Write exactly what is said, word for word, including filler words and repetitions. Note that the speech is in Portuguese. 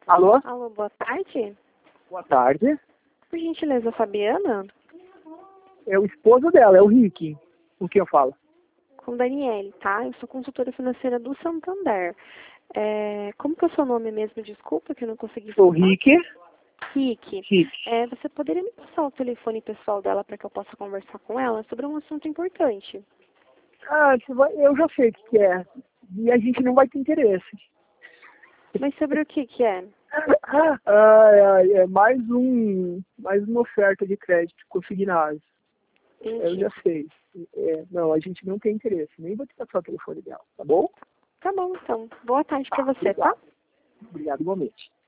Alô? Alô, boa tarde. Boa tarde. Por gentileza, Fabiana? É o esposo dela, é o Rick. Com quem eu falo? Com Daniele, tá? Eu sou consultora financeira do Santander. É, como que é o seu nome mesmo? Desculpa que eu não consegui Sou o falar. Rick. Rick. Rick. É, você poderia me passar o telefone pessoal dela para que eu possa conversar com ela sobre um assunto importante? Ah, você vai- eu já sei o que que é. E a gente não vai ter interesse. Mas sobre o que que é? Ah, é, é mais um, mais uma oferta de crédito consignado. Eu Entendi. já sei. É, não, a gente não tem interesse. Nem vou te passar o telefone dela, tá bom? Tá bom, então. Boa tarde para Tá, você, tá? obrigado. Obrigado igualmente.